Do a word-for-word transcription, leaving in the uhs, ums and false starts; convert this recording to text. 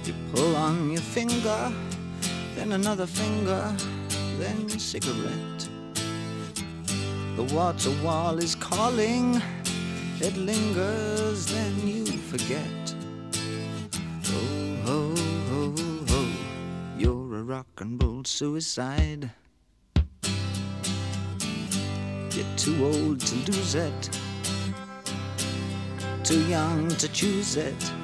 You pull on your finger, then another finger, then cigarette. The water wall is calling, it lingers, then you forget. Oh, ho, ho, ho, you're a rock and roll suicide. You're too old to lose it, too young to choose it.